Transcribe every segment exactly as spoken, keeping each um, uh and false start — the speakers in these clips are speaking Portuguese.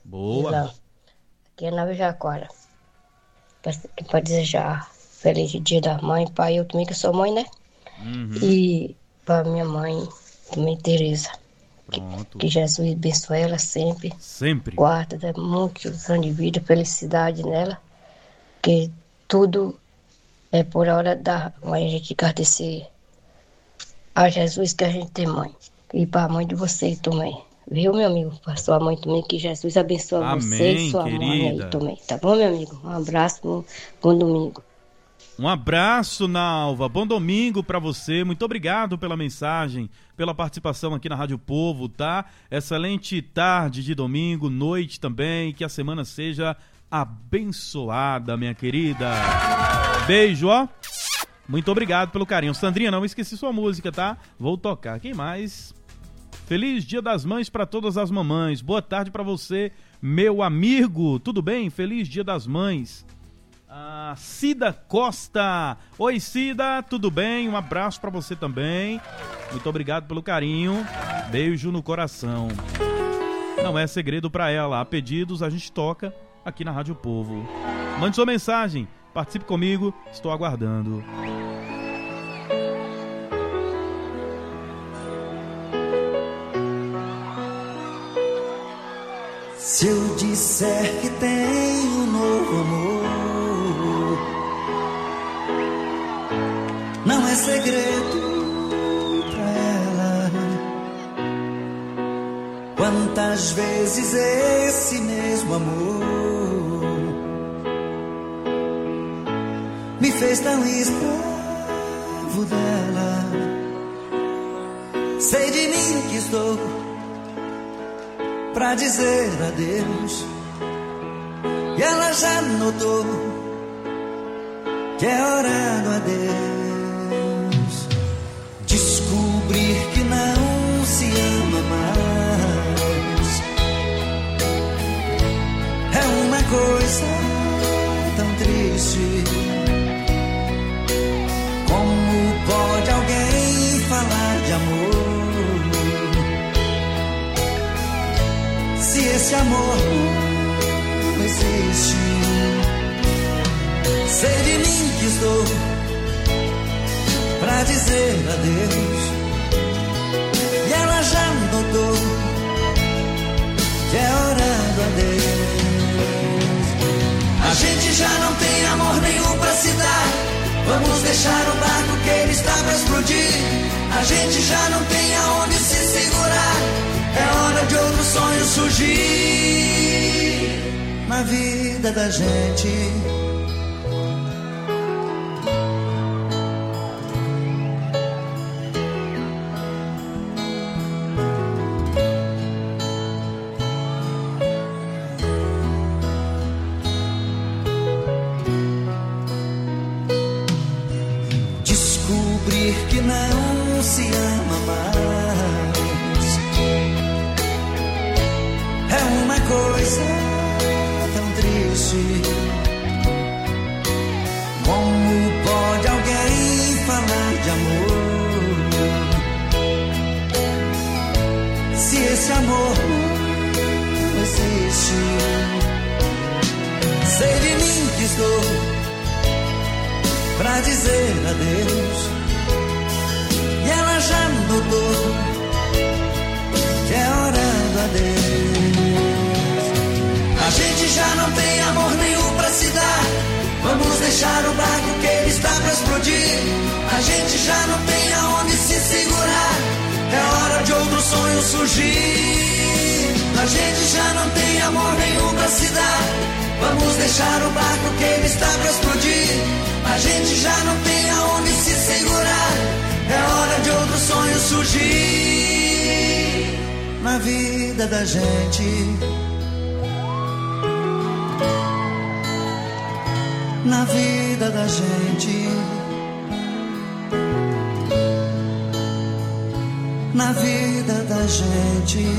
Boa. Ilan, aqui é Nova Jaquara. Para desejar feliz dia da mãe, pai, eu também que sou mãe, né? Uhum. E para minha mãe, também Tereza. Que, Pronto. que Jesus abençoe ela sempre. Sempre. Guarda, dá muitos anos de vida, felicidade nela. Que tudo é por hora da mãe, a gente agradecer a Jesus que a gente tem mãe. E para a mãe de vocês também. Viu, meu amigo? Para sua mãe também, que Jesus abençoe você e Amém, sua mãe aí querida. também. Tá bom, meu amigo? Um abraço, bom, bom domingo. Um abraço, Nalva. Bom domingo pra você. Muito obrigado pela mensagem, pela participação aqui na Rádio Povo, tá? Excelente tarde de domingo, noite também. Que a semana seja abençoada, minha querida. Beijo, ó. Muito obrigado pelo carinho. Sandrinha, não esqueci sua música, tá? Vou tocar. Quem mais? Feliz Dia das Mães para todas as mamães. Boa tarde para você, meu amigo. Tudo bem? Feliz Dia das Mães. Ah, Cida Costa. Oi, Cida, tudo bem? Um abraço para você também. Muito obrigado pelo carinho. Beijo no coração. Não é segredo para ela. Há pedidos, a gente toca aqui na Rádio Povo. Mande sua mensagem. Participe comigo. Estou aguardando. Se eu disser que tenho um novo amor, não é segredo pra ela. Quantas vezes esse mesmo amor me fez tão escravo dela. Sei de mim que estou pra dizer adeus, e ela já notou que é hora do adeus. Descobrir que não se ama mais é uma coisa tão triste. Como pode alguém falar de amor se esse amor não existe? Sei de mim que estou pra dizer adeus, e ela já notou que é hora do adeus. A gente já não tem amor nenhum pra se dar. Vamos deixar o barco que ele está pra explodir. A gente já não tem aonde se segurar. É hora de outro sonho surgir na vida da gente. Descobrir que não se ama mais é uma coisa tão triste. Como pode alguém falar de amor se esse amor não existe? Sei de mim que estou pra dizer adeus, e ela já notou que é hora do adeus. A gente já não tem amor nenhum pra se dar. Vamos deixar o barco que ele está pra explodir. A gente já não tem aonde se segurar. É hora de outro sonho surgir. A gente já não tem amor nenhum pra se dar. Vamos deixar o barco que ele está pra explodir. A gente já não tem aonde se segurar. É hora de outro sonho surgir na vida da gente. Na vida da gente. Na vida da gente.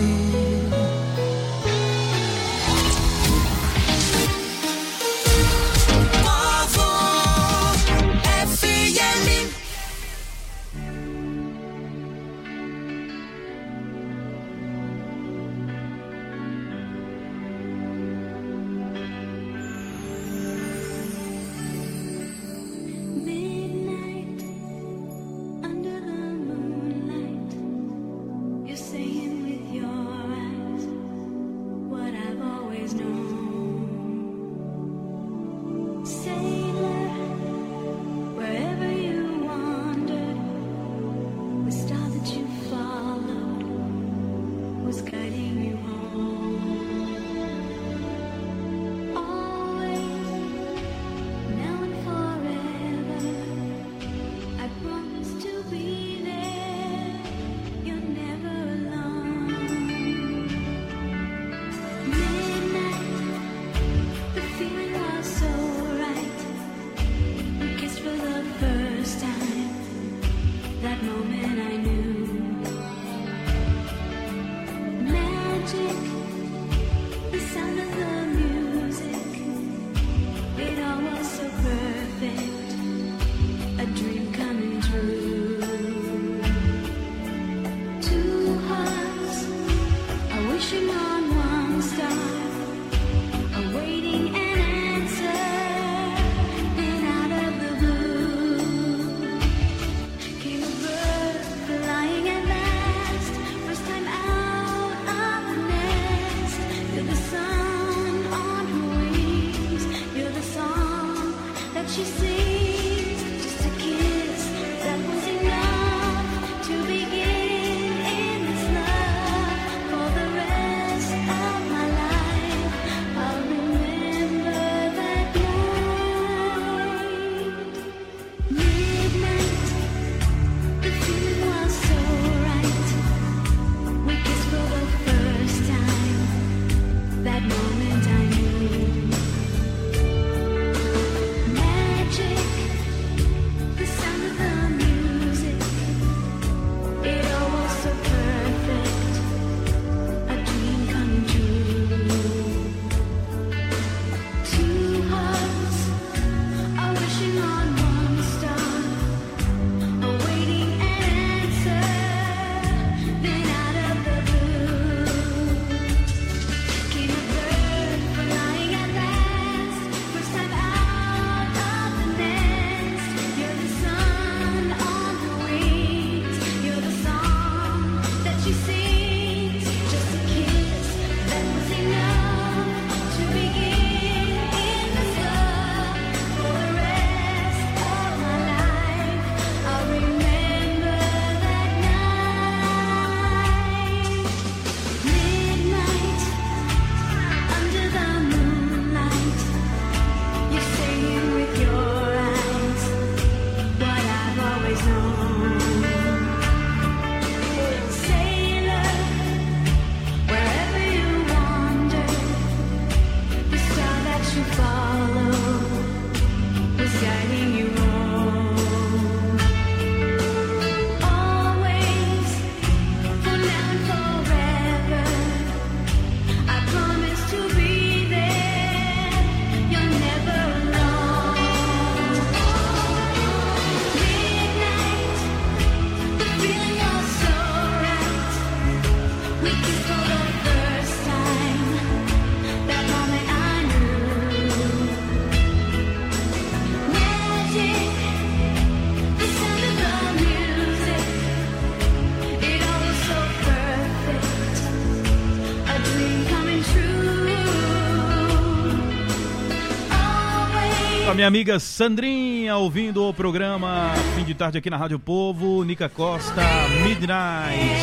Com a minha amiga Sandrinha, ouvindo o programa Fim de Tarde aqui na Rádio Povo. Nica Costa, Midnight.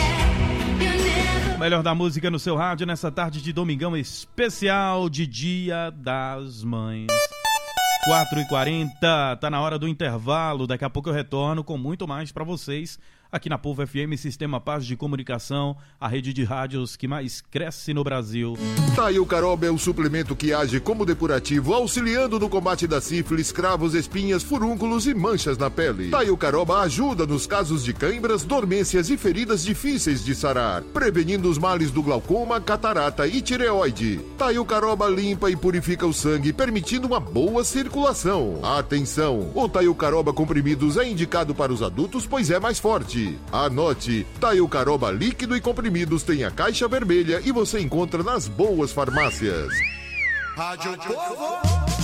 O melhor da música no seu rádio nessa tarde de domingão especial de Dia das Mães. quatro e quarenta, tá na hora do intervalo. Daqui a pouco eu retorno com muito mais pra vocês aqui na Povo F M, Sistema Paz de Comunicação, a rede de rádios que mais cresce no Brasil. Taio Caroba é o suplemento que age como depurativo, auxiliando no combate da sífilis, cravos, espinhas, furúnculos e manchas na pele. Taio Caroba ajuda nos casos de cãibras, dormências e feridas difíceis de sarar, prevenindo os males do glaucoma, catarata e tireoide. Taio Caroba limpa e purifica o sangue, permitindo uma boa circulação. Atenção! O Taio Caroba comprimidos é indicado para os adultos, pois é mais forte. Anote, Taio Caroba líquido e comprimidos tem a caixa vermelha e você encontra nas boas farmácias. Rádio Povo.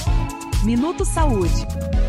Minuto Saúde.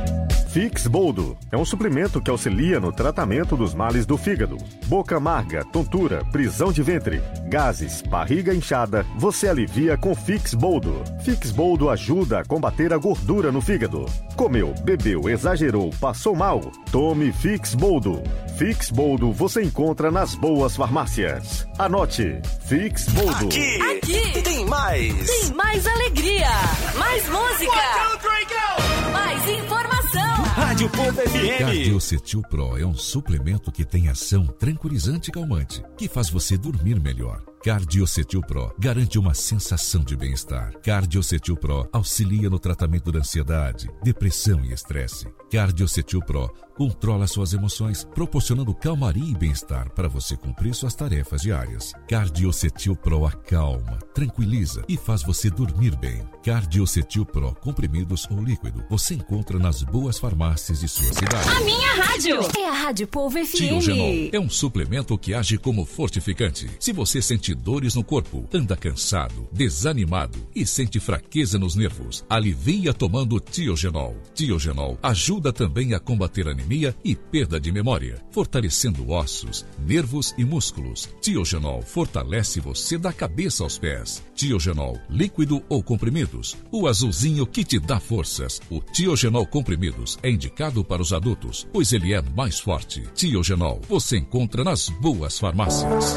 Fix Boldo é um suplemento que auxilia no tratamento dos males do fígado. Boca amarga, tontura, prisão de ventre, gases, barriga inchada, você alivia com Fix Boldo. Fix Boldo ajuda a combater a gordura no fígado. Comeu, bebeu, exagerou, passou mal? Tome Fix Boldo. Fix Boldo você encontra nas boas farmácias. Anote, Fix Boldo. Aqui, Aqui tem mais. Tem mais alegria, mais música, One, two, three, go! mais informação. Rádio Povo F M. Cardiocetil Pro é um suplemento que tem ação tranquilizante e calmante, que faz você dormir melhor. Cardiocetil Pro garante uma sensação de bem-estar. Cardiocetil Pro auxilia no tratamento da ansiedade, depressão e estresse. Cardiocetil Pro controla suas emoções, proporcionando calmaria e bem-estar para você cumprir suas tarefas diárias. Cardiocetil Pro acalma, tranquiliza e faz você dormir bem. Cardiocetil Pro comprimidos ou líquido você encontra nas boas farmácias de sua cidade. A minha rádio é a Rádio Povo F M. Tiogenol é um suplemento que age como fortificante. Se você sente dores no corpo, anda cansado, desanimado e sente fraqueza nos nervos, alivia tomando Tiogenol. Tiogenol ajuda também a combater anemia e perda de memória, fortalecendo ossos, nervos e músculos. Tiogenol fortalece você da cabeça aos pés. Tiogenol, líquido ou comprimidos, o azulzinho que te dá forças. O Tiogenol comprimidos é indicado para os adultos, pois ele é mais forte. Tiogenol você encontra nas boas farmácias.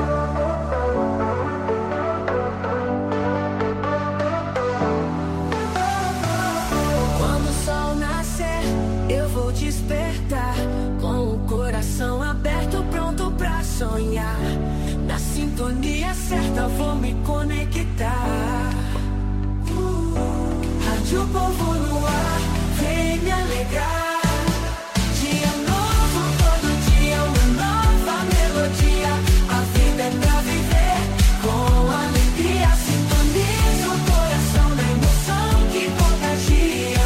Despertar com o coração aberto, pronto pra sonhar. Na sintonia certa vou me conectar. uh, Rádio Povo no ar, vem me alegrar. Dia novo, todo dia uma nova melodia. A vida é pra viver com alegria. Sintoniza o coração na emoção que contagia.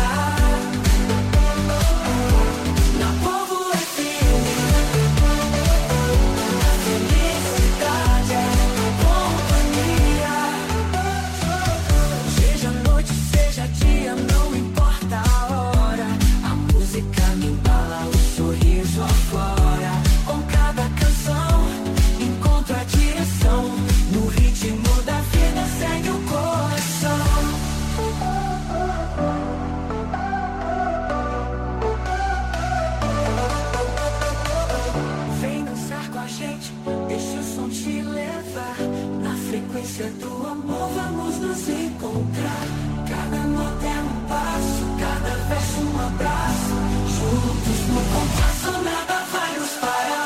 Do amor vamos nos encontrar. Cada nota é um passo, cada verso um abraço. Juntos no compasso nada vai nos parar.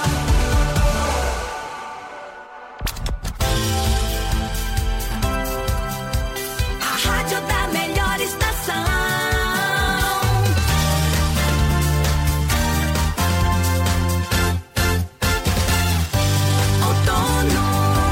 A rádio da melhor estação. Outono.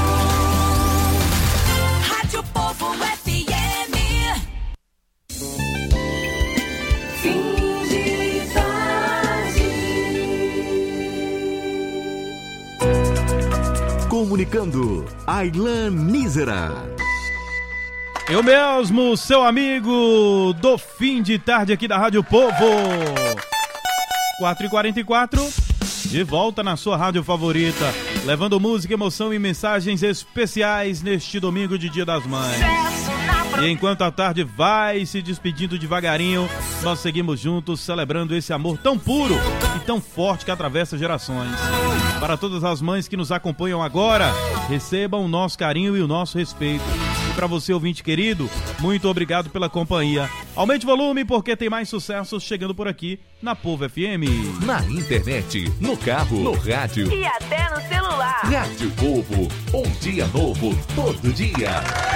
Comunicando, Aylan Nízera. Eu mesmo, seu amigo do Fim de Tarde aqui da Rádio Povo. quatro e quarenta e quatro, de volta na sua rádio favorita, levando música, emoção e mensagens especiais neste domingo de Dia das Mães. E enquanto a tarde vai se despedindo devagarinho, nós seguimos juntos celebrando esse amor tão puro e tão forte que atravessa gerações. Para todas as mães que nos acompanham agora, recebam o nosso carinho e o nosso respeito. E para você, ouvinte querido, muito obrigado pela companhia. Aumente o volume porque tem mais sucessos chegando por aqui na Povo F M. Na internet, no carro, no rádio E até no celular. Rádio Povo, um dia novo, todo dia.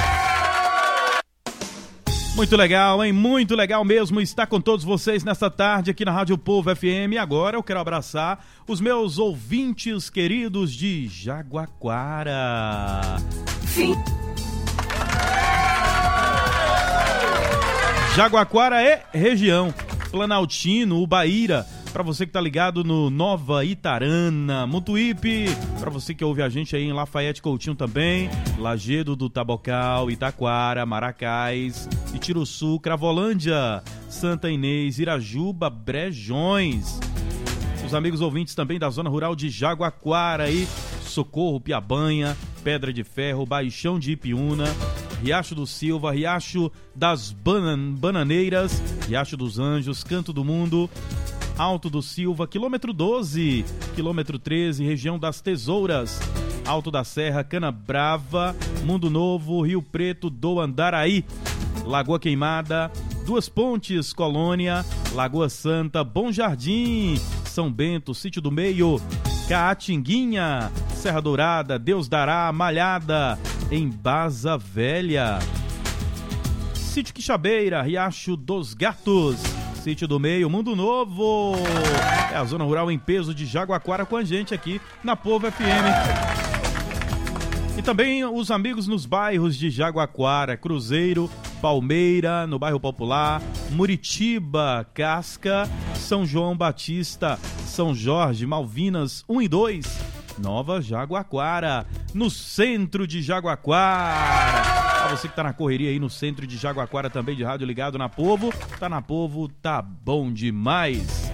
Muito legal, hein? Muito legal mesmo estar com todos vocês nesta tarde aqui na Rádio Povo F M. E agora eu quero abraçar os meus ouvintes queridos de Jaguaquara. Sim. Jaguaquara é região. Planaltino, Ubaíra, para você que tá ligado no Nova Itarana, Mutuípe, para você que ouve a gente aí em Lafayette Coutinho também, Lagedo do Tabocal, Itaquara, Maracás, Itiruçu, Cravolândia, Santa Inês, Irajuba, Brejões. Os amigos ouvintes também da zona rural de Jaguaquara aí, Socorro, Piabanha, Pedra de Ferro, Baixão de Ipiúna, Riacho do Silva, Riacho das Banan- Bananeiras, Riacho dos Anjos, Canto do Mundo, Alto do Silva, quilômetro doze, quilômetro treze, região das Tesouras, Alto da Serra, Cana Brava, Mundo Novo, Rio Preto do Andaraí, Lagoa Queimada, Duas Pontes, Colônia, Lagoa Santa, Bom Jardim, São Bento, Sítio do Meio, Caatinguinha, Serra Dourada, Deus Dará, Malhada, Embaza Velha, Sítio Quixabeira, Riacho dos Gatos, Sítio do Meio, Mundo Novo. É a zona rural em peso de Jaguaquara com a gente aqui na Povo F M. E também os amigos nos bairros de Jaguaquara, Cruzeiro, Palmeira, no bairro Popular, Muritiba, Casca, São João Batista, São Jorge, Malvinas um e dois, Nova Jaguaquara, no centro de Jaguaquara. Pra você que tá na correria aí no centro de Jaguaquara também de rádio ligado na Povo, tá na Povo, tá bom demais.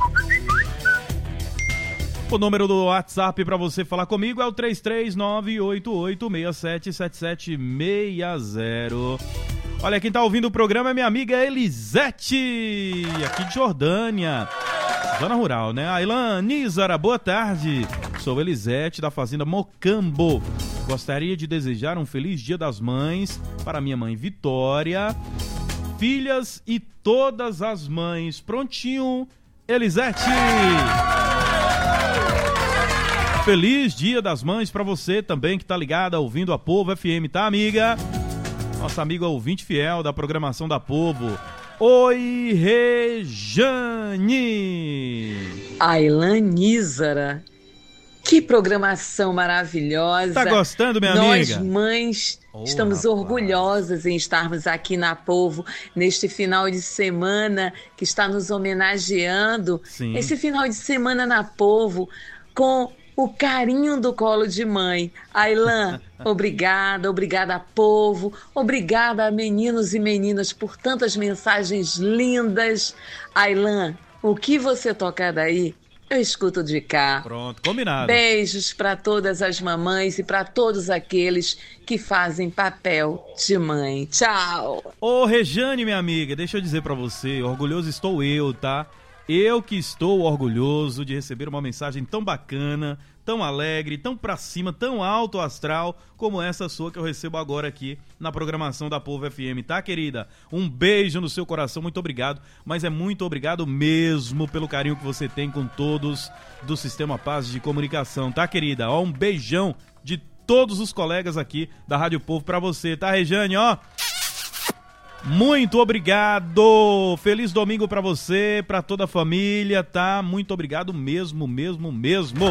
O número do WhatsApp para você falar comigo é o três três nove oito oito seis sete sete sete seis zero. Olha, quem tá ouvindo o programa é minha amiga Elisete, aqui de Jordânia, zona rural, né? Ailan Nízara, boa tarde. Sou Elisete, da Fazenda Mocambo. Gostaria de desejar um feliz Dia das Mães para minha mãe Vitória, filhas e todas as mães. Prontinho, Elisete! Feliz Dia das Mães para você também que tá ligada, ouvindo a Povo F M, tá, amiga? Nossa amiga ouvinte fiel da programação da Povo. Oi, Rejane! Ailan Nízara. Que programação maravilhosa. Tá gostando, minha Nós, amiga? Nós, mães, oh, estamos rapaz. orgulhosas em estarmos aqui na Povo, neste final de semana que está nos homenageando. Sim. Esse final de semana na Povo, com o carinho do colo de mãe. Ailan, obrigada, obrigada, Povo, obrigada, meninos e meninas, por tantas mensagens lindas. Ailan, o que você tocar daí, eu escuto de cá. Pronto, combinado. Beijos para todas as mamães e para todos aqueles que fazem papel de mãe. Tchau. Ô, Rejane, minha amiga, deixa eu dizer para você, orgulhoso estou eu, tá? Eu que estou orgulhoso de receber uma mensagem tão bacana, tão alegre, tão pra cima, tão alto astral, como essa sua que eu recebo agora aqui na programação da Povo F M, tá, querida? Um beijo no seu coração, muito obrigado, mas é muito obrigado mesmo pelo carinho que você tem com todos do Sistema Paz de Comunicação, tá, querida? Ó, um beijão de todos os colegas aqui da Rádio Povo pra você, tá, Rejane? Ó, muito obrigado, feliz domingo pra você, pra toda a família, tá? Muito obrigado mesmo, mesmo, mesmo.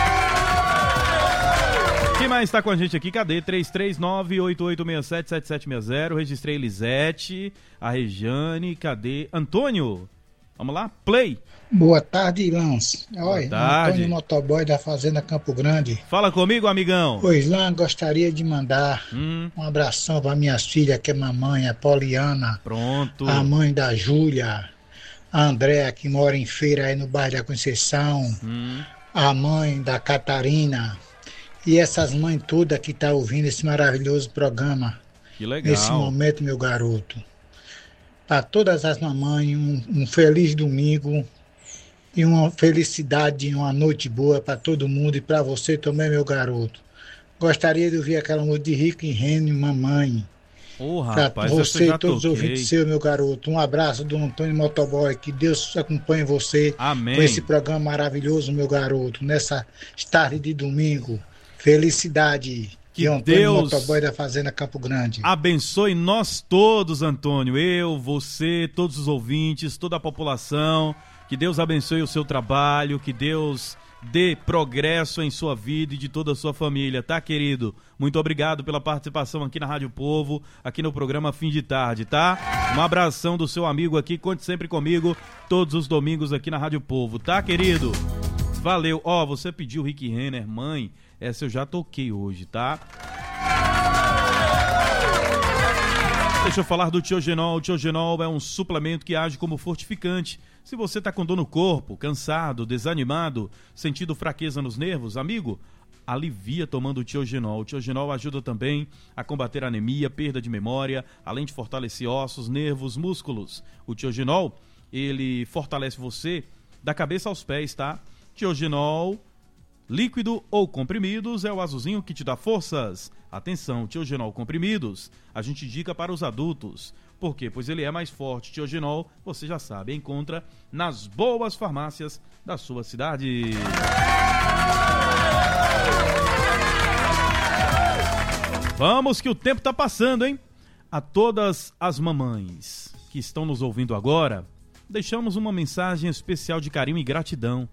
Quem mais tá com a gente aqui? Cadê? três três nove oito oito seis sete sete sete seis zero, registrei Elisete, a Rejane, cadê? Antônio, vamos lá, play. Boa tarde, Lance. Oi, tarde. Antônio Motoboy da Fazenda Campo Grande. Fala comigo, amigão. Pois, Lan, gostaria de mandar hum. um abração para minhas filhas, que é mamãe, a Poliana. Pronto. A mãe da Júlia, a Andréa, que mora em Feira, aí no bairro da Conceição. Hum. A mãe da Catarina. E essas mães todas que estão ouvindo esse maravilhoso programa. Que legal. Nesse momento, meu garoto. Para todas as mamães, um, um feliz domingo e uma felicidade, uma noite boa para todo mundo e para você também, meu garoto. Gostaria de ouvir aquela música de Rick e Rene, mamãe. Ô, oh, para rapaz, você e todos os toquei. ouvintes seu, meu garoto. Um abraço do Antônio Motoboy. Que Deus acompanhe você. Amém. Com esse programa maravilhoso, meu garoto. Nessa tarde de domingo. Felicidade. Que Antônio Deus Motoboy da Fazenda Campo Grande. Abençoe nós todos, Antônio. Eu, você, todos os ouvintes, toda a população. Que Deus abençoe o seu trabalho. Que Deus dê progresso em sua vida e de toda a sua família, tá, querido? Muito obrigado pela participação aqui na Rádio Povo, aqui no programa Fim de Tarde, tá? Um abração do seu amigo aqui, conte sempre comigo todos os domingos aqui na Rádio Povo, tá, querido? Valeu. Ó, oh, você pediu Rick Renner, mãe, essa eu já toquei hoje, tá? Deixa eu falar do Tiogenol. O Tiogenol é um suplemento que age como fortificante. Se você tá com dor no corpo, cansado, desanimado, sentindo fraqueza nos nervos, amigo, alivia tomando o Tiogenol. O Tiogenol ajuda também a combater anemia, perda de memória, além de fortalecer ossos, nervos, músculos. O Tiogenol, ele fortalece você da cabeça aos pés, tá? Tiogenol, líquido ou comprimidos, é o azulzinho que te dá forças. Atenção, Tiogenol comprimidos, a gente indica para os adultos. Por quê? Pois ele é mais forte. Tiogenol, você já sabe, encontra nas boas farmácias da sua cidade. Vamos que o tempo tá passando, hein? A todas as mamães que estão nos ouvindo agora, deixamos uma mensagem especial de carinho e gratidão.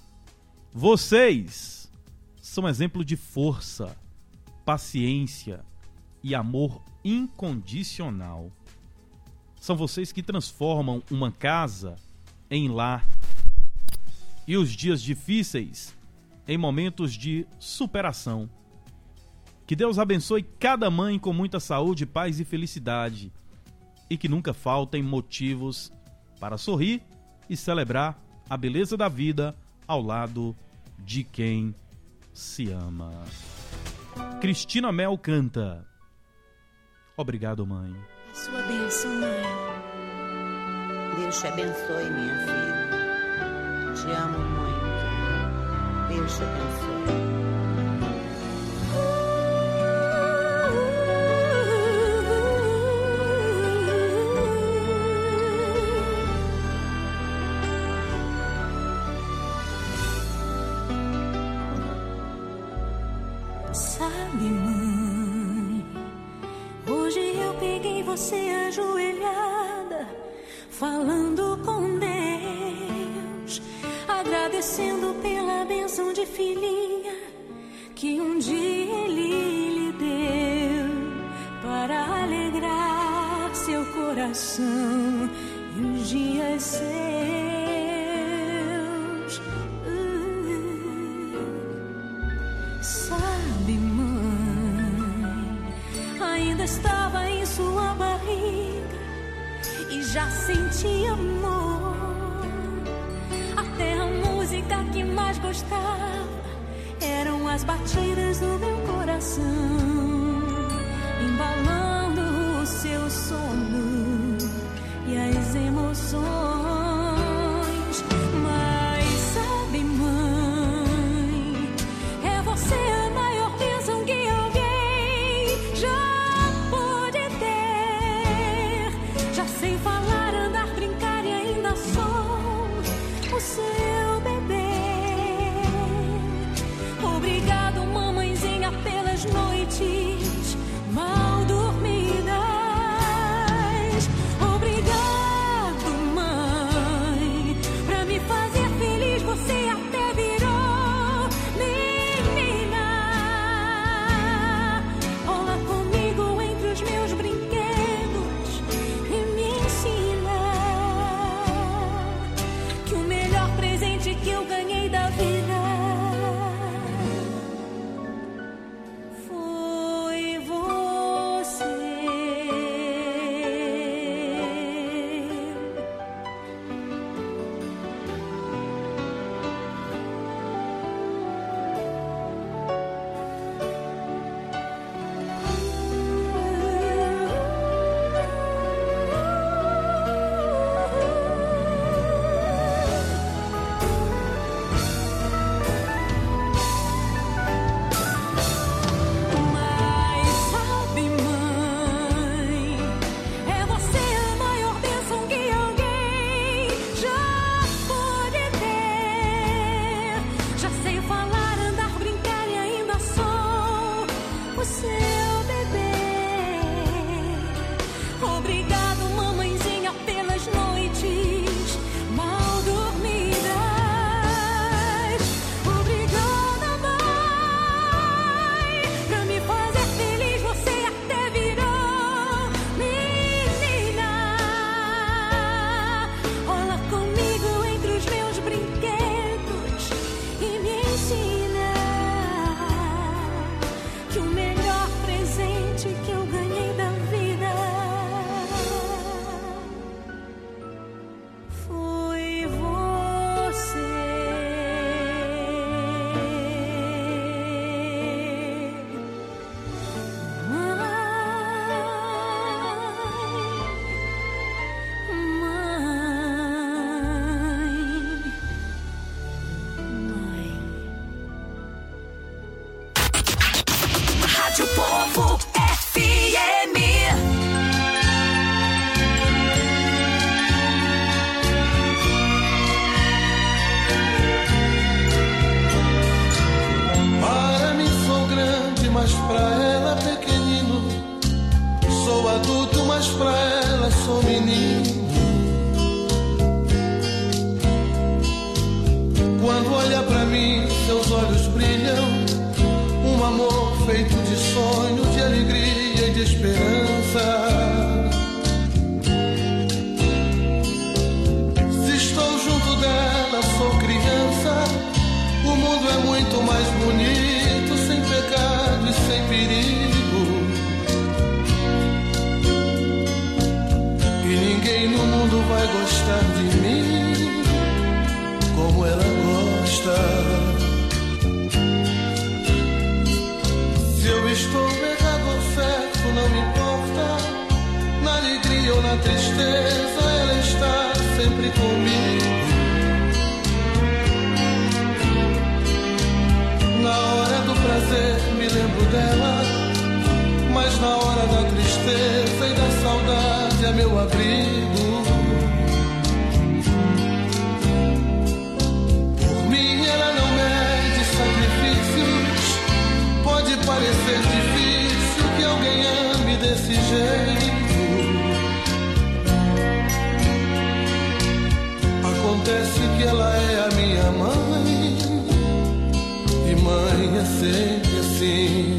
Vocês são exemplo de força, paciência e amor incondicional. São vocês que transformam uma casa em lar e os dias difíceis em momentos de superação. Que Deus abençoe cada mãe com muita saúde, paz e felicidade e que nunca faltem motivos para sorrir e celebrar a beleza da vida ao lado de quem se ama. Cristina Mel canta. Obrigado, mãe. Sua bênção, mãe. Deus te abençoe, minha filha. Te amo muito. Deus te abençoe. Sabe, mãe, hoje eu peguei você ajoelhada, falando com Deus, agradecendo pela bênção de filhinha que um dia Ele lhe deu, para alegrar seu coração e os dias seus. Sabe, mãe, ainda estava em sua barriga e já sentia amor. Até a música que mais gostava eram as batidas do meu coração, embalando o seu sono e as emoções. Mas sabe, mãe, é você a maior bênção que alguém já pôde ter. Já sei falar, andar, brincar e ainda sou o seu bebê. Obrigado, mamãezinha, pelas noites mal dormidas. Obrigado, mãe, pra me fazer feliz. Você até virou menina. Rola comigo entre os meus brinquedos e me ensina que o melhor presente que eu ganhei da vida foi menino. Quando olha pra mim, seus olhos brilham, um amor feito de sonho, de alegria e de esperança. Se estou junto dela, sou criança. O mundo é muito mais bonito, sem pecado e sem perigo. E ninguém no mundo vai gostar de mim como ela gosta. Se eu estou pegado ou certo, não me importa. Na alegria ou na tristeza, ela está sempre comigo. Na hora do prazer me lembro dela, mas na hora da tristeza e da saudade é meu abrigo. Por mim ela não mede sacrifícios. Pode parecer difícil que alguém ame desse jeito. Acontece que ela é a minha mãe, e mãe é sempre assim.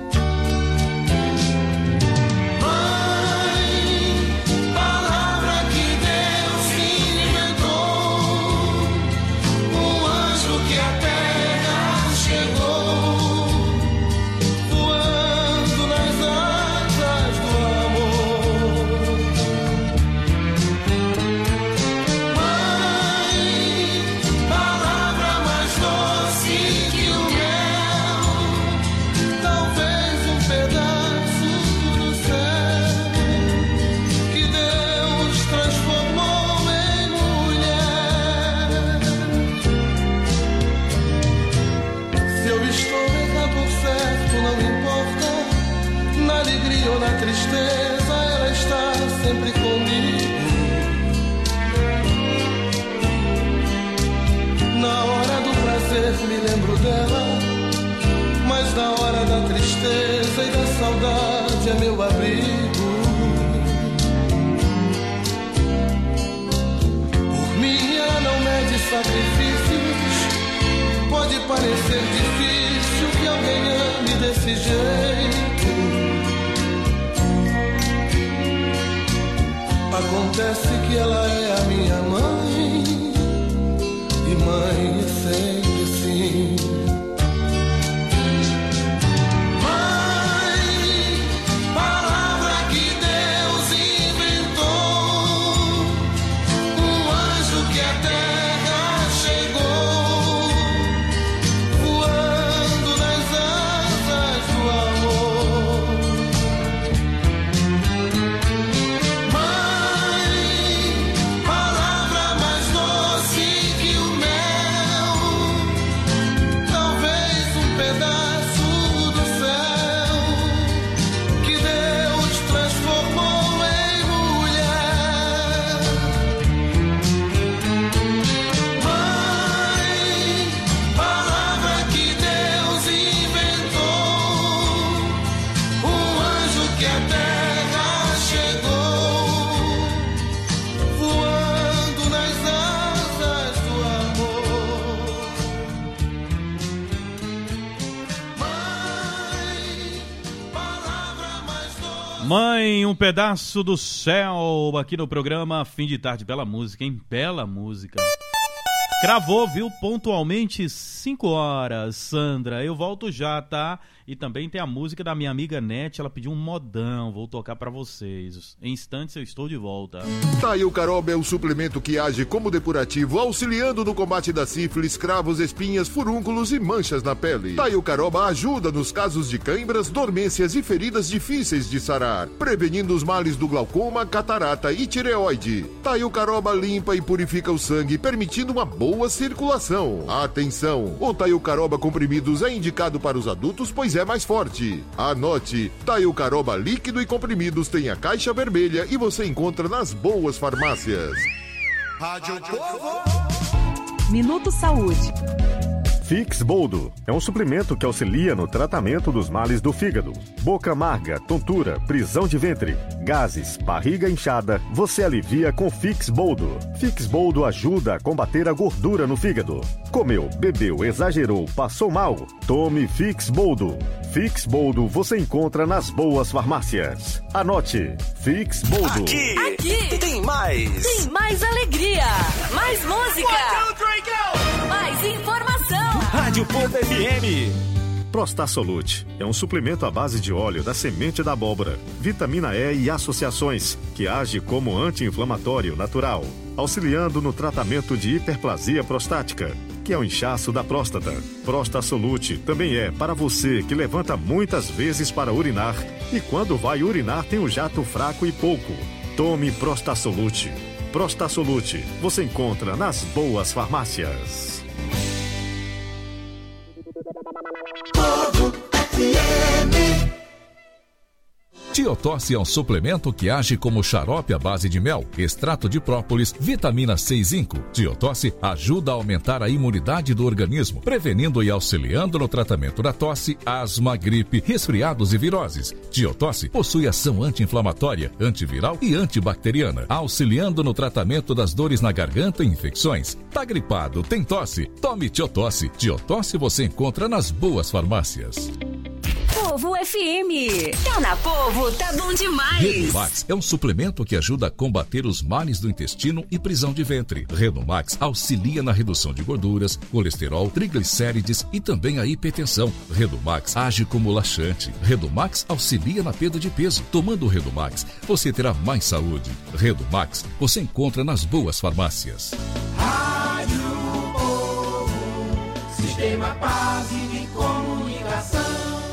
Na tristeza ela está sempre comigo. Na hora do prazer me lembro dela, mas na hora da tristeza e da saudade é meu abrigo. Por mim ela não mede sacrifícios. Pode parecer difícil que alguém ame desse jeito. Acontece que ela é a minha mãe, e mãe é sempre assim. Mãe, palavra que Deus inventou, um anjo que a terra chegou, voando nas asas do amor. Mãe, um pedaço do céu, aqui no programa Fim de Tarde. Bela música, hein? Bela música. Cravou, viu? Pontualmente cinco horas, Sandra. Eu volto já, tá? E também tem a música da minha amiga Nete, ela pediu um modão, vou tocar pra vocês. Em instantes eu estou de volta. Taio Caroba é o suplemento que age como depurativo, auxiliando no combate da sífilis, cravos, espinhas, furúnculos e manchas na pele. Taio Caroba ajuda nos casos de cãibras, dormências e feridas difíceis de sarar, prevenindo os males do glaucoma, catarata e tireoide. Taio Caroba limpa e purifica o sangue, permitindo uma boa circulação. Atenção! O Taio Caroba comprimidos é indicado para os adultos, pois é mais forte. Anote, Taio Caroba líquido e comprimidos tem a caixa vermelha e você encontra nas boas farmácias. Rádio Povo. Minuto Saúde. Fix Boldo é um suplemento que auxilia no tratamento dos males do fígado. Boca amarga, tontura, prisão de ventre, gases, barriga inchada, você alivia com Fix Boldo. Fix Boldo ajuda a combater a gordura no fígado. Comeu, bebeu, exagerou, passou mal? Tome Fix Boldo. Fix Boldo você encontra nas boas farmácias. Anote, Fix Boldo. Aqui, Aqui tem mais. Tem mais alegria, mais música, One, two, three, go! mais informação. Rádio Povo F M. Prostasolute é um suplemento à base de óleo da semente da abóbora, vitamina E e associações, que age como anti-inflamatório natural, auxiliando no tratamento de hiperplasia prostática, que é o inchaço da próstata. Prostasolute também é para você que levanta muitas vezes para urinar e quando vai urinar tem um jato fraco e pouco. Tome Prostasolute. Prostasolute você encontra nas boas farmácias. Tiotosse é um suplemento que age como xarope à base de mel, extrato de própolis, vitamina C e zinco. Tiotosse ajuda a aumentar a imunidade do organismo, prevenindo e auxiliando no tratamento da tosse, asma, gripe, resfriados e viroses. Tiotosse possui ação anti-inflamatória, antiviral e antibacteriana, auxiliando no tratamento das dores na garganta e infecções. Tá gripado, tem tosse? Tome Tiotosse. Tiotosse você encontra nas boas farmácias. Povo F M. Tá na Povo, tá bom demais. Redomax é um suplemento que ajuda a combater os males do intestino e prisão de ventre. Redomax auxilia na redução de gorduras, colesterol, triglicérides e também a hipertensão. Redomax age como laxante. Redomax auxilia na perda de peso. Tomando o Redomax, você terá mais saúde. Redomax você encontra nas boas farmácias. Rádio Povo, Sistema Base de Comunicação.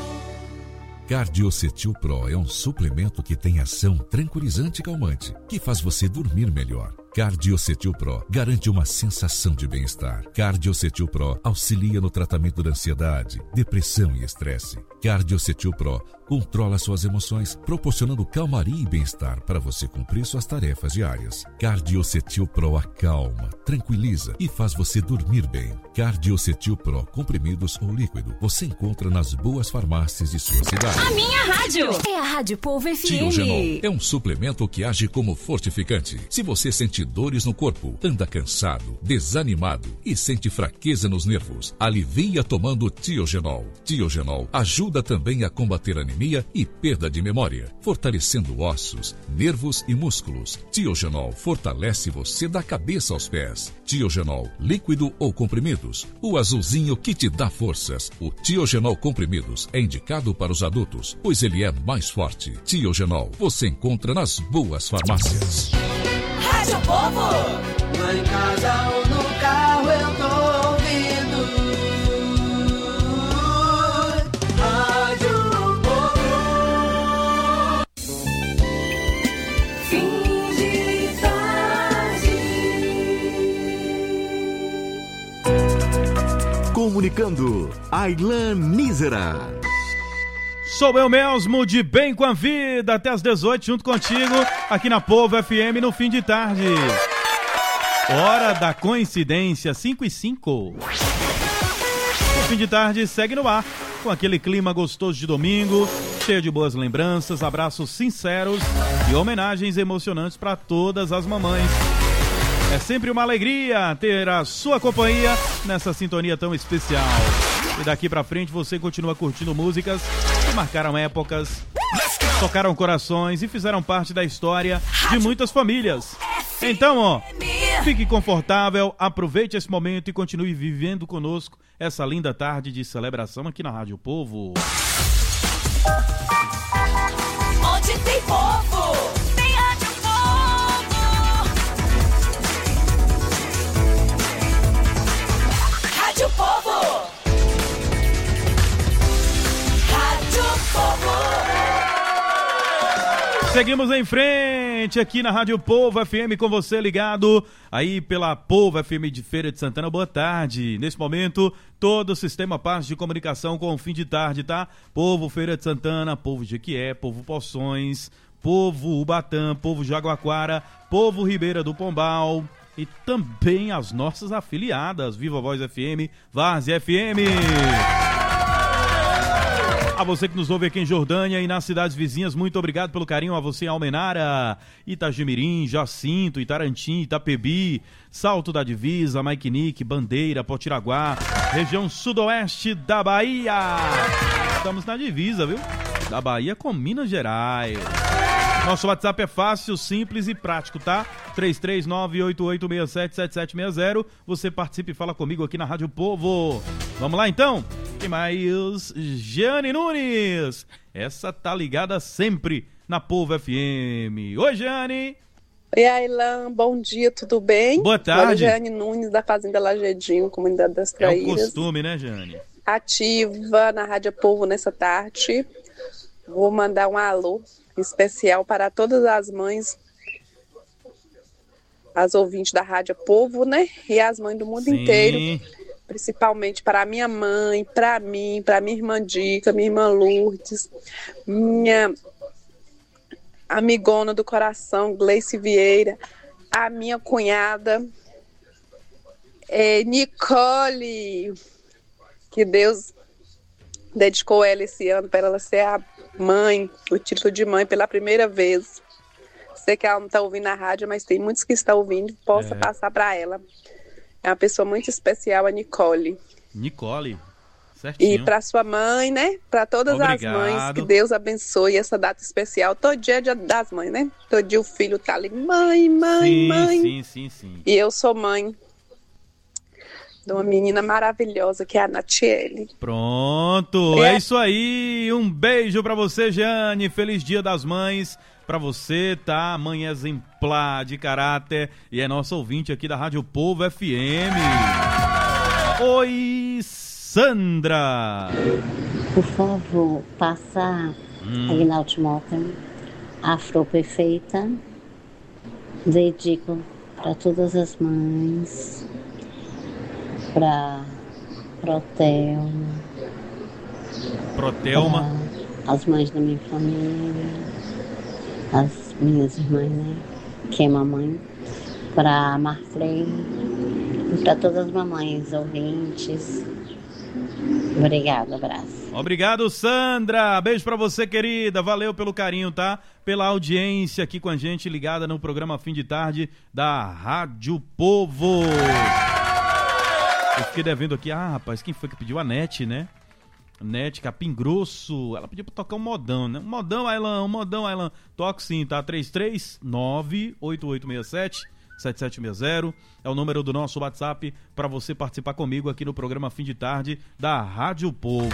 Cardiocetil Pro é um suplemento que tem ação tranquilizante e calmante, que faz você dormir melhor. Cardiocetil Pro garante uma sensação de bem-estar. Cardiocetil Pro auxilia no tratamento da ansiedade, depressão e estresse. Cardiocetil Pro controla suas emoções, proporcionando calmaria e bem-estar para você cumprir suas tarefas diárias. Cardiocetil Pro acalma, tranquiliza e faz você dormir bem. Cardiocetil Pro comprimidos ou líquido você encontra nas boas farmácias de sua cidade. A minha rádio é a Rádio Povo F M. Tiogenol é um suplemento que age como fortificante. Se você sente dores no corpo, anda cansado, desanimado e sente fraqueza nos nervos, alivia tomando Tiogenol. Tiogenol ajuda também a combater anemia e perda de memória, fortalecendo ossos, nervos e músculos. Tiogenol fortalece você da cabeça aos pés. Tiogenol, líquido ou comprimidos, o azulzinho que te dá forças. O Tiogenol comprimidos é indicado para os adultos, pois ele é mais forte. Tiogenol você encontra nas boas farmácias. Rádio Povo. Lá em casa ou no carro eu tô ouvindo. Rádio Povo. Fim de tarde. Comunicando, Ailã Nízera. Sou eu mesmo, de bem com a vida, até às dezoito, junto contigo, aqui na Povo F M, no fim de tarde. Hora da coincidência, cinco e cinco. O fim de tarde segue no ar, com aquele clima gostoso de domingo, cheio de boas lembranças, abraços sinceros e homenagens emocionantes para todas as mamães. É sempre uma alegria ter a sua companhia nessa sintonia tão especial. E daqui pra frente você continua curtindo músicas que marcaram épocas, tocaram corações e fizeram parte da história de muitas famílias. Então, ó, fique confortável, aproveite esse momento e continue vivendo conosco essa linda tarde de celebração aqui na Rádio Povo. Onde tem povo, tem Rádio Povo. Rádio Povo. Seguimos em frente aqui na Rádio Povo F M com você ligado aí pela Povo F M de Feira de Santana. Boa tarde. Nesse momento, todo o sistema Paz de comunicação com o fim de tarde, tá? Povo Feira de Santana, Povo Jequié, Povo Poções, Povo Ubatã, Povo Jaguaquara, Povo Ribeira do Pombal, e também as nossas afiliadas, Viva Voz F M, Várzea F M. A você que nos ouve aqui em Jordânia e nas cidades vizinhas, muito obrigado pelo carinho. A você em Almenara, Itagimirim, Jacinto, Itarantim, Itapebi, Salto da Divisa, Maiquinique, Bandeira, Potiraguá, região sudoeste da Bahia. Estamos na divisa, viu? Da Bahia com Minas Gerais. Nosso WhatsApp é fácil, simples e prático, tá? três três nove, oito oito seis sete, sete sete seis zero. Você participa e fala comigo aqui na Rádio Povo. Vamos lá, então? Tem mais Jeane Nunes. Essa tá ligada sempre na Povo F M. Oi, Jeane. Oi, Ailan. Bom dia, tudo bem? Boa tarde. Oi, Jeane Nunes, da Fazenda Lagedinho, Comunidade das Traíras. É o costume, né, Jeane? Ativa na Rádio Povo nessa tarde. Vou mandar um alô especial para todas as mães, as ouvintes da Rádio Povo, né? E as mães do mundo Sim. inteiro. Principalmente para a minha mãe, para mim, para minha irmã Dica, minha irmã Lourdes, minha amigona do coração, Gleice Vieira, a minha cunhada, é, Nicole, que Deus dedicou ela esse ano para ela ser a mãe, o título de mãe pela primeira vez. Sei que ela não está ouvindo a rádio, mas tem muitos que estão ouvindo, possa É. passar para ela. É uma pessoa muito especial, a Nicole. Nicole, certinho. E para sua mãe, né? Para todas Obrigado. as mães, que Deus abençoe essa data especial. Todo dia é dia das mães, né? Todo dia o filho tá ali, mãe, mãe, sim, mãe. Sim, sim, sim. E eu sou mãe de uma menina maravilhosa, que é a Natiele. Pronto, É. é isso aí. Um beijo pra você, Jeane. Feliz Dia das Mães pra você, tá? Mãe exemplar de caráter e é nossa ouvinte aqui da Rádio Povo F M. Oi, Sandra. Por favor, passa Hum. Aguinaldo Timóteo, Afro Perfeita. Dedico para todas as mães, para Protelma, Protelma, pra as mães da minha família, as minhas irmãs, né? Que é mamãe, para Marfrey e para todas as mamães ouvintes. Obrigada, abraço. Obrigado, Sandra. Beijo pra você, querida. Valeu pelo carinho, tá? Pela audiência aqui com a gente, ligada no programa Fim de Tarde da Rádio Povo. Eu fiquei devendo aqui, ah, rapaz, quem foi que pediu? A Nete, né? Nete, Capim Grosso. Ela pediu pra tocar um modão, né? Um modão, Ailan, um modão, Ailan. Toque sim, tá? três três nove, oito oito seis sete, sete sete seis zero é o número do nosso WhatsApp para você participar comigo aqui no programa Fim de Tarde da Rádio Povo.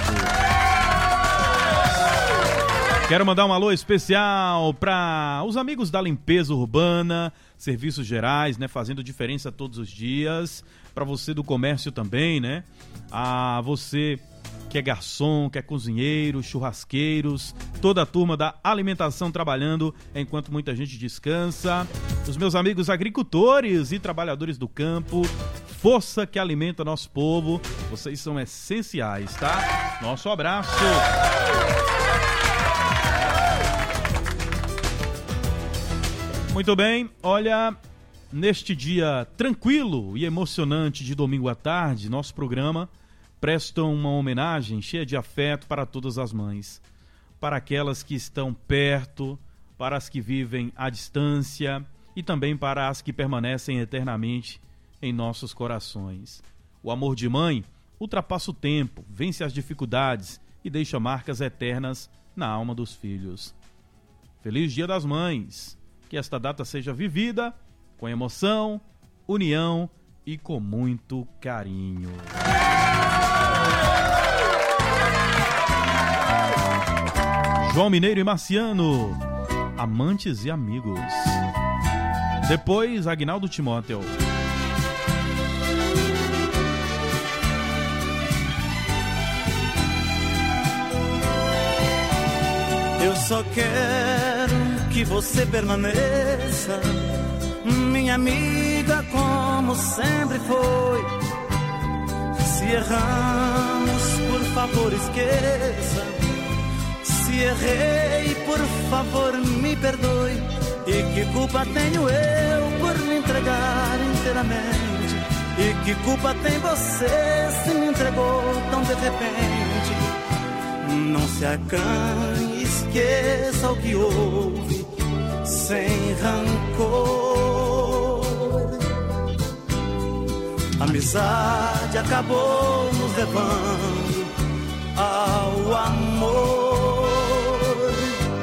Quero mandar um alô especial para os amigos da limpeza urbana, serviços gerais, né, fazendo diferença todos os dias. Para você do comércio também, né? A você que é garçom, que é cozinheiro, churrasqueiros, toda a turma da alimentação trabalhando enquanto muita gente descansa. Os meus amigos agricultores e trabalhadores do campo, força que alimenta nosso povo, vocês são essenciais, tá? Nosso abraço. Muito bem, olha, neste dia tranquilo e emocionante de domingo à tarde, nosso programa presta uma homenagem cheia de afeto para todas as mães, para aquelas que estão perto, para as que vivem à distância e também para as que permanecem eternamente em nossos corações. O amor de mãe ultrapassa o tempo, vence as dificuldades e deixa marcas eternas na alma dos filhos. Feliz Dia das Mães! Que esta data seja vivida com emoção, união e com muito carinho. João Mineiro e Marciano, amantes e amigos. Depois, Aguinaldo Timóteo. Eu só quero que você permaneça, minha amiga, como sempre foi. Se erramos, por favor, esqueça. Se errei, por favor, me perdoe. E que culpa tenho eu por me entregar inteiramente. E que culpa tem você se me entregou tão de repente? Não se acanhe, esqueça o que houve, sem rancor. A amizade acabou nos levando ao amor.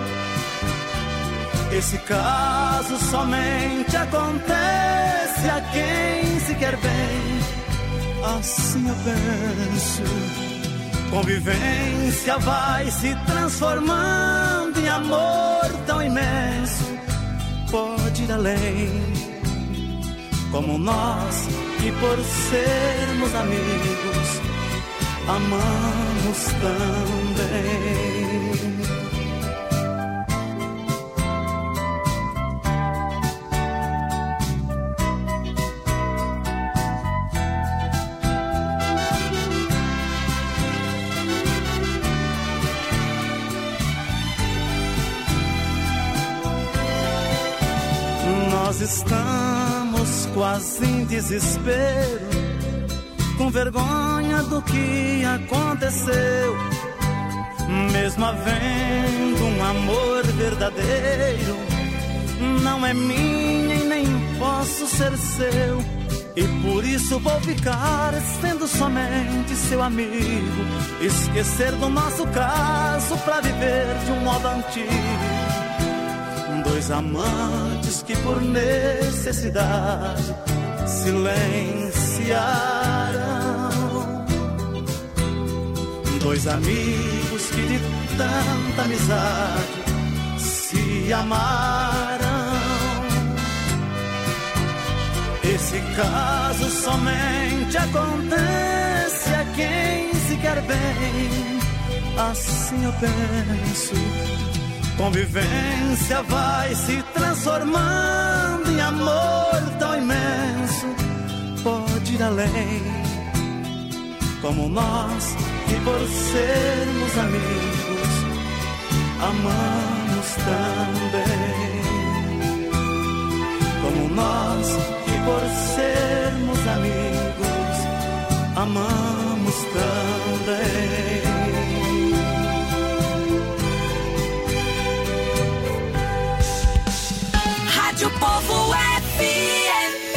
Esse caso somente acontece a quem se quer bem, assim eu penso. Convivência vai se transformando em amor tão imenso, pode ir além, como nós que por sermos amigos amamos também. Nós estamos quase em desespero, com vergonha do que aconteceu. Mesmo havendo um amor verdadeiro, não é minha e nem posso ser seu. E por isso vou ficar sendo somente seu amigo, esquecer do nosso caso pra viver de um modo antigo. Dois amantes que por necessidade silenciaram, dois amigos que de tanta amizade se amaram. Esse caso somente acontece a quem se quer bem, assim eu penso. Convivência vai se transformando em amor tão imenso, pode ir além, como nós que por sermos amigos amamos também. Como nós que por sermos amigos amamos também. Rádio Povo F M.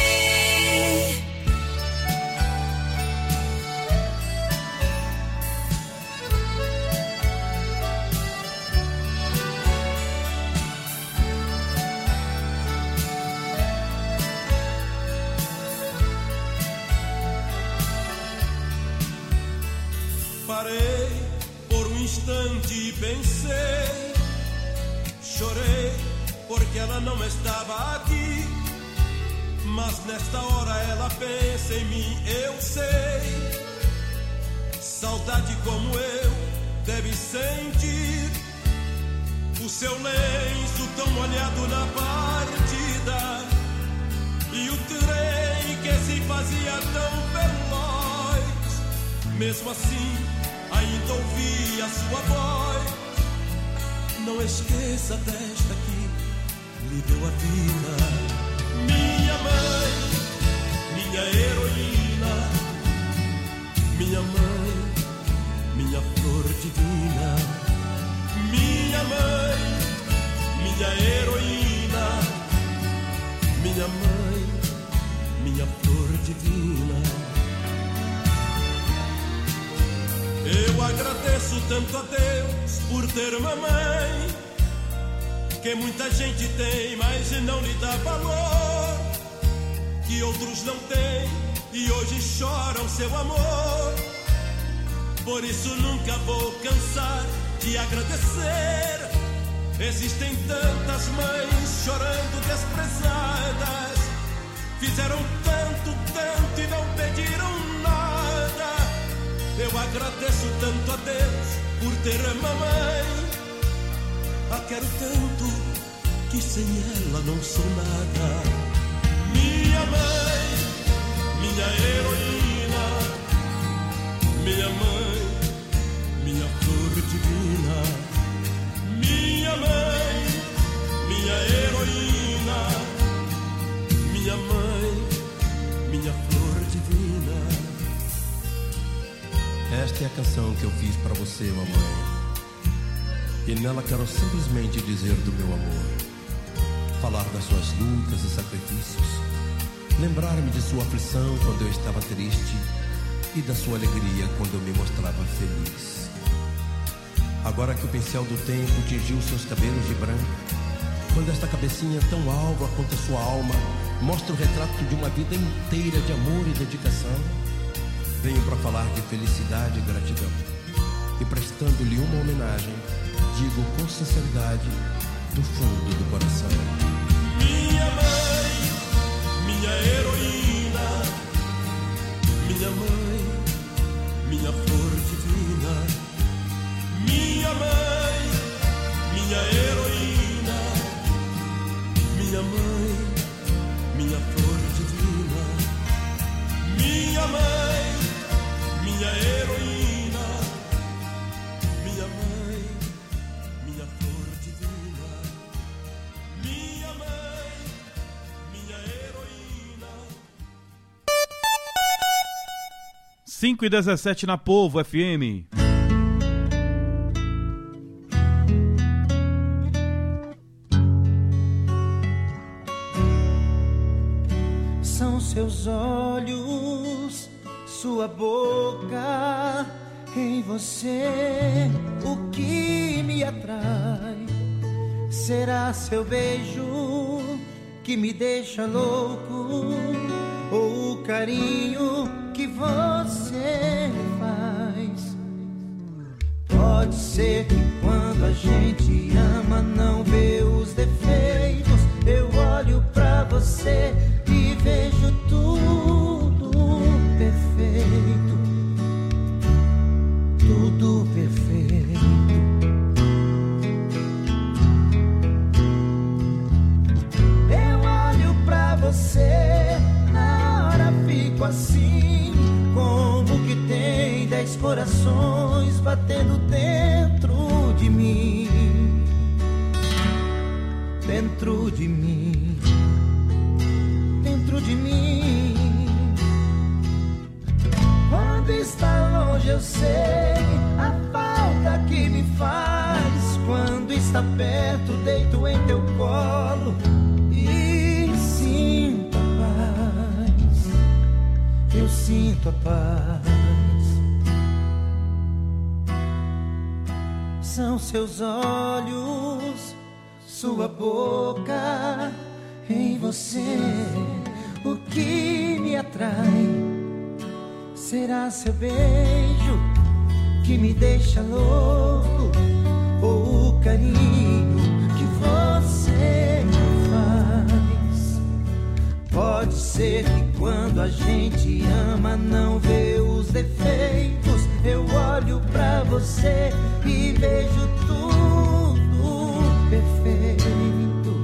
Parei por um instante e pensei, chorei porque ela não estava aqui, mas nesta hora ela pensa em mim, eu sei. Saudade como eu deve sentir, o seu lenço tão molhado na partida, e o trem que se fazia tão veloz. Mesmo assim ainda ouvi a sua voz. Não esqueça desta que me deu a vida, minha mãe, minha heroína, minha mãe, minha flor divina, minha mãe, minha heroína, minha mãe, minha flor divina. Eu agradeço tanto a Deus por ter uma mãe que muita gente tem, mas não lhe dá valor, que outros não têm e hoje choram seu amor. Por isso nunca vou cansar de agradecer. Existem tantas mães chorando desprezadas, fizeram tanto, tanto e não pediram nada. Eu agradeço tanto a Deus por ter uma mãe. A quero tanto que sem ela não sou nada. Minha mãe, minha heroína, minha mãe, minha flor divina. Minha mãe, minha heroína, minha mãe, Essa é a canção que eu fiz pra você, mamãe. E nela quero simplesmente dizer do meu amor, falar das suas lutas e sacrifícios, lembrar-me de sua aflição quando eu estava triste e da sua alegria quando eu me mostrava feliz. Agora que o pincel do tempo tingiu seus cabelos de branco, quando esta cabecinha tão alva quanto a sua alma mostra o retrato de uma vida inteira de amor e dedicação, venho para falar de felicidade e gratidão. E prestando-lhe uma homenagem, digo com sinceridade, do fundo do coração: minha mãe, minha heroína, minha mãe, minha flor divina. Minha mãe, minha heroína, minha mãe, minha flor divina. Minha mãe, minha heroína, minha mãe, minha flor divina. Minha mãe, minha heroína. cinco e dezessete na Povo F M. São seus olhos, sua boca, em você o que me atrai. Será seu beijo que me deixa louco, ou o carinho que você faz? Pode ser que quando a gente ama não vê os defeitos. Eu olho pra você e vejo tudo perfeito, tudo perfeito. Eu olho pra você, na hora fico assim, como que tem dez corações batendo dentro de mim, dentro de mim, dentro de mim. Quando está longe eu sei a falta que me faz. Quando está perto deito em teu colo e sinto a paz, eu sinto a paz. São seus olhos, sua boca, em você o que me atrai. Será seu beijo que me deixa louco, ou o carinho que você faz? Pode ser que quando a gente ama não vê os defeitos. Eu olho pra você e vejo tudo perfeito,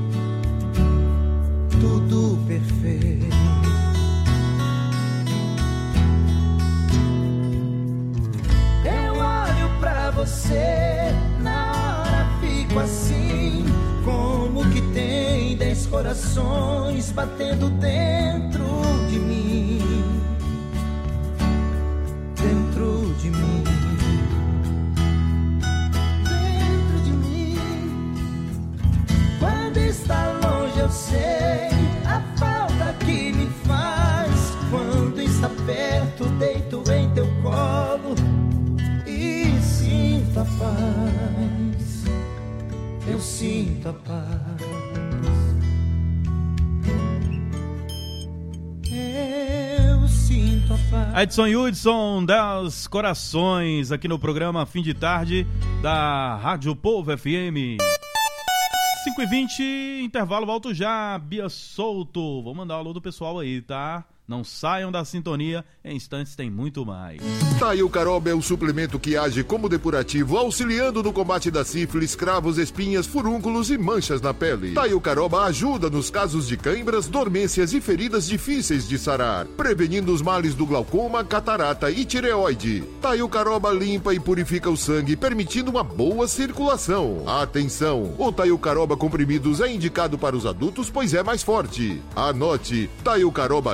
tudo perfeito. Eu olho pra você, na hora fico assim, como que tem dez corações batendo dentro de mim, dentro de mim, dentro de mim. Quando está longe eu sei a falta que me faz. Quando está perto deito em teu colo e sinto a paz, eu sinto a paz, eu sinto a paz. Edson Hudson das Corações, aqui no programa Fim de Tarde da Rádio Povo F M. cinco e vinte, intervalo, volto já. Bia Souto, vou mandar o alô do pessoal aí, tá? Não saiam da sintonia, em instantes tem muito mais. Taio Caroba é o suplemento que age como depurativo, auxiliando no combate da sífilis, cravos, espinhas, furúnculos e manchas na pele. Taio Caroba ajuda nos casos de cãibras, dormências e feridas difíceis de sarar, prevenindo os males do glaucoma, catarata e tireoide. Taio Caroba limpa e purifica o sangue, permitindo uma boa circulação. Atenção! O Taio Caroba comprimidos é indicado para os adultos, pois é mais forte. Anote: Taio Caroba líquido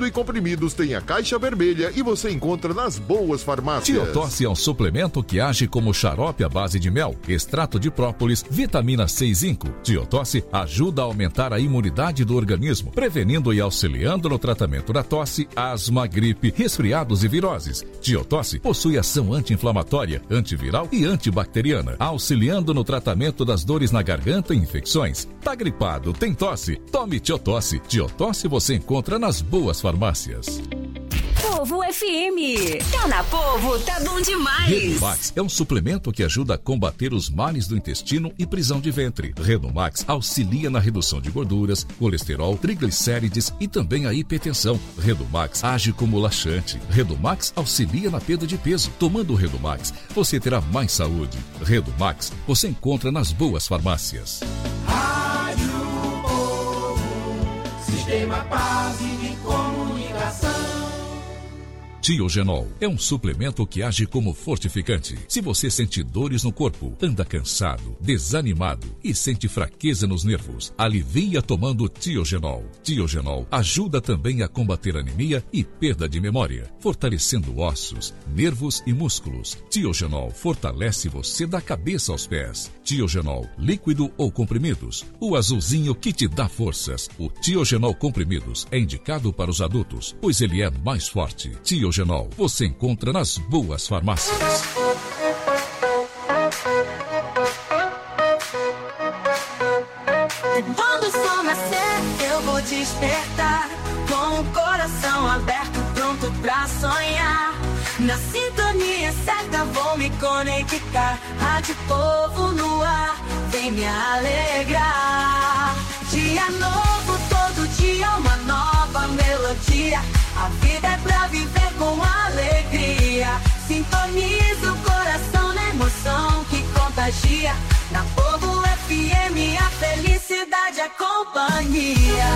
e comprimidos tem a caixa vermelha e você encontra nas boas farmácias. Tiotosse é um suplemento que age como xarope à base de mel, extrato de própolis, vitamina C e zinco. Tiotosse ajuda a aumentar a imunidade do organismo, prevenindo e auxiliando no tratamento da tosse, asma, gripe, resfriados e viroses. Tiotosse possui ação anti-inflamatória, antiviral e antibacteriana, auxiliando no tratamento das dores na garganta e infecções. Tá gripado, tem tosse? Tome Tiotosse. Tiotosse você encontra nas boas farmácias. Povo F M. Tá na Povo, tá bom demais. Redomax é um suplemento que ajuda a combater os males do intestino e prisão de ventre. Redomax auxilia na redução de gorduras, colesterol, triglicérides e também a hipertensão. Redomax age como laxante. Redomax auxilia na perda de peso. Tomando o Redomax, você terá mais saúde. Redomax você encontra nas boas farmácias. Rádio Povo, Sistema Paz de Comunicação. Tiogenol é um suplemento que age como fortificante. Se você sente dores no corpo, anda cansado, desanimado e sente fraqueza nos nervos, alivia tomando Tiogenol. Tiogenol ajuda também a combater anemia e perda de memória, fortalecendo ossos, nervos e músculos. Tiogenol fortalece você da cabeça aos pés. Tiogenol, líquido ou comprimidos, o azulzinho que te dá forças. O Tiogenol comprimidos é indicado para os adultos, pois ele é mais forte. Tiogenol você encontra nas boas farmácias. Quando o sol nascer, eu vou despertar com o coração aberto, pronto pra sonhar. Na sintonia certa vou me conectar. Rádio Povo no ar, vem me alegrar. Dia novo, todo dia uma nova melodia. A vida é pra viver com alegria. Sintoniza o coração na emoção que contagia. Na Povo F M a felicidade é companhia.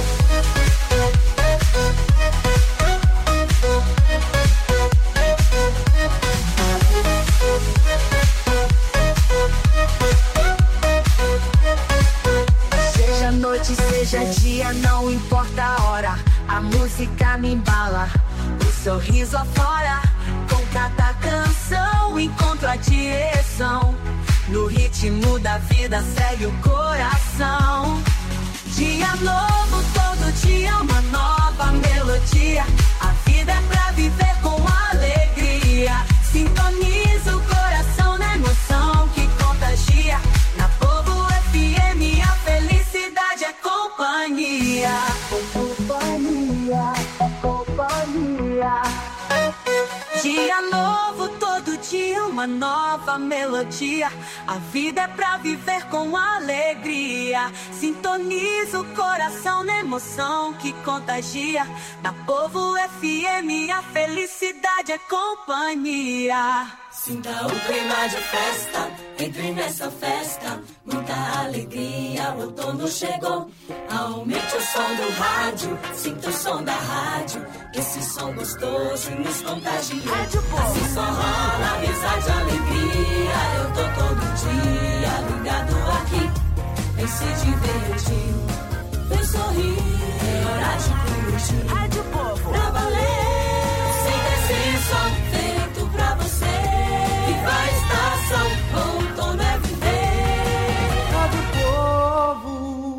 Seja noite, seja dia, não importa a hora. A música me embala, o sorriso afora. Com cada canção encontro a direção. No ritmo da vida segue o coração. Dia novo, todo dia uma nova melodia. A vida é pra viver com alegria. Sintoniza o coração na emoção que contagia. Na Povo F M a felicidade é companhia. Companhia, companhia. Dia novo, todo dia uma nova melodia. A vida é pra viver com alegria. Sintoniza o coração na emoção que contagia. Na Povo F M a felicidade é companhia. Sinta o clima de festa, entre nessa festa. Muita alegria, o outono chegou. Aumente o som do rádio, sinta o som da rádio. Esse som gostoso nos contagia. Assim só rola amizade, alegria. Eu tô todo dia ligado aqui. Vem se divertir, vem sorrir. É hora de curtir. Rádio Povo, pra valer. Sempre esse som feito pra você. Viva a estação, outono é viver. Rádio Povo.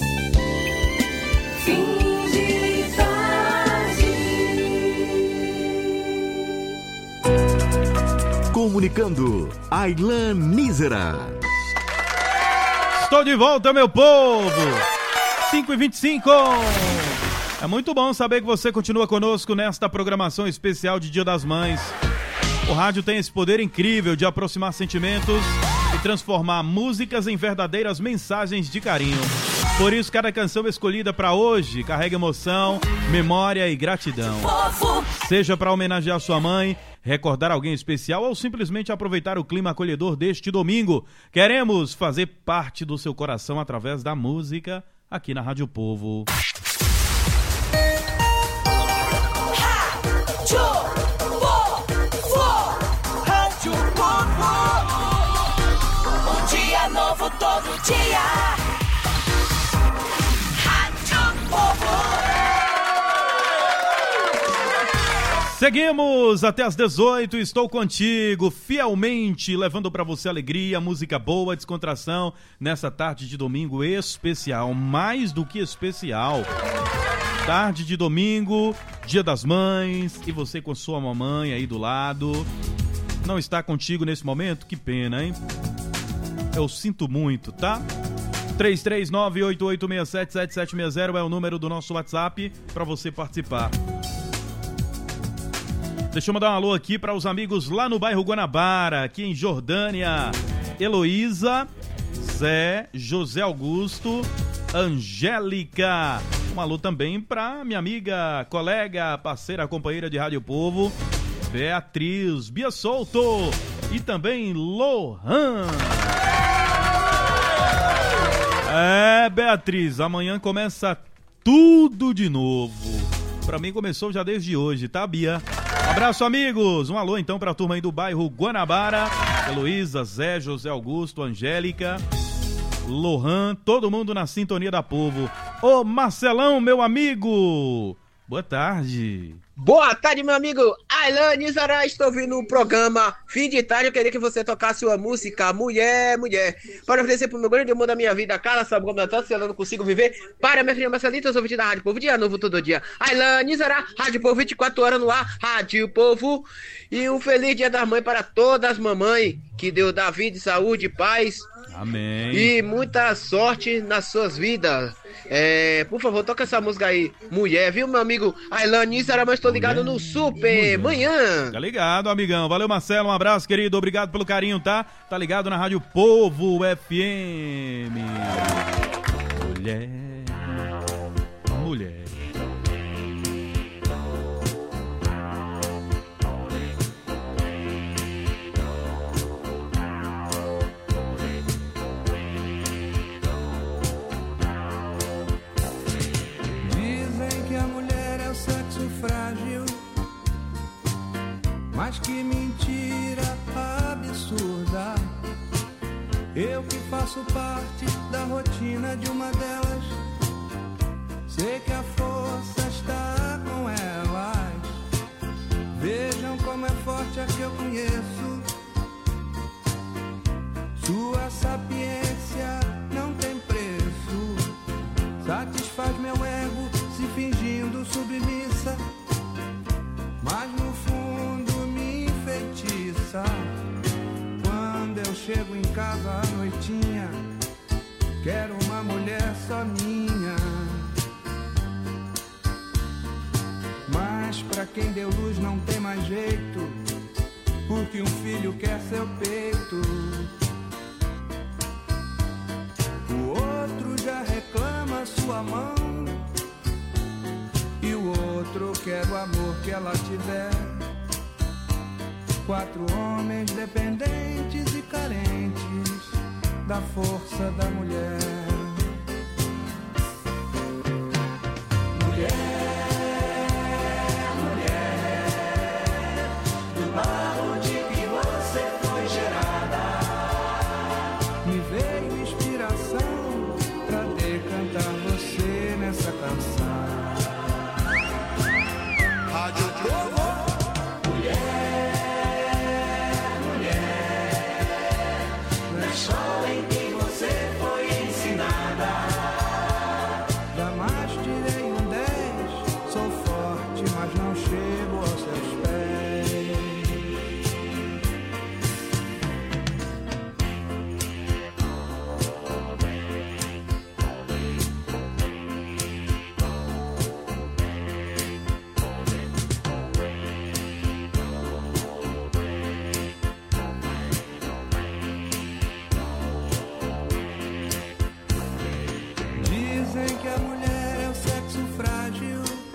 Fim de tarde. Comunicando, Aylan Nízera. Estou de volta, meu povo! cinco e vinte e cinco. É muito bom saber que você continua conosco nesta programação especial de Dia das Mães. O rádio tem esse poder incrível de aproximar sentimentos e transformar músicas em verdadeiras mensagens de carinho. Por isso, cada canção escolhida para hoje carrega emoção, memória e gratidão. Seja para homenagear sua mãe, recordar alguém especial ou simplesmente aproveitar o clima acolhedor deste domingo, queremos fazer parte do seu coração através da música aqui na Rádio Povo. Rádio Povo. Um dia novo todo dia. Rádio Povo. Seguimos até às dezoito, estou contigo, fielmente, levando pra você alegria, música boa, descontração, nessa tarde de domingo especial, mais do que especial. Tarde de domingo, Dia das Mães, e você com sua mamãe aí do lado. Não está contigo nesse momento? Que pena, hein? Eu sinto muito, tá? três três nove, oito oito seis sete, sete sete seis zero é o número do nosso WhatsApp para você participar. Deixa eu mandar um alô aqui para os amigos lá no bairro Guanabara, aqui em Jordânia. Heloísa, Zé, José Augusto, Angélica. Um alô também para minha amiga, colega, parceira, companheira de Rádio Povo, Beatriz, Bia Souto e também Lohan. É, Beatriz, amanhã começa tudo de novo. Pra mim começou já desde hoje, tá, Bia? Abraço, amigos. Um alô então pra turma aí do bairro Guanabara. Heloísa, Zé, José Augusto, Angélica, Lohan, todo mundo na sintonia da Povo. Ô, Marcelão, meu amigo. Boa tarde. Boa tarde, meu amigo Aylan Nizara. Estou ouvindo o programa Fim de Tarde. Eu queria que você tocasse uma música Mulher, Mulher, para oferecer pro meu grande amor da minha vida, Carla Sabe Tanto, se eu não consigo viver. Para minha filha Marcelita, eu sou ouvindo da Rádio Povo, dia novo todo dia. Aylan Nizara, Rádio Povo, vinte e quatro horas no ar, Rádio Povo. E um feliz Dia das Mães para todas as mamães. Que Deus dá vida, saúde, paz. Amém. E muita sorte nas suas vidas. É, por favor, toca essa música aí, Mulher, viu, meu amigo Aylan Nizara, mas tô ligado no Super Manhã. Tá ligado, amigão. Valeu, Marcelo. Um abraço, querido. Obrigado pelo carinho, tá? Tá ligado na Rádio Povo F M. Mulher, mulher. Frágil, mas que mentira absurda. Eu que faço parte da rotina de uma delas, sei que a força está com elas. Vejam como é forte a que eu conheço. Sua sapiência não tem preço, satisfaz meu ego se fingindo submissa, mas no fundo me enfeitiça. Quando eu chego em casa à noitinha, quero uma mulher só minha. Mas pra quem deu luz não tem mais jeito, porque um filho quer seu peito. O outro já reclama sua mão, e o outro quer o amor que ela tiver. Quatro homens dependentes e carentes da força da mulher.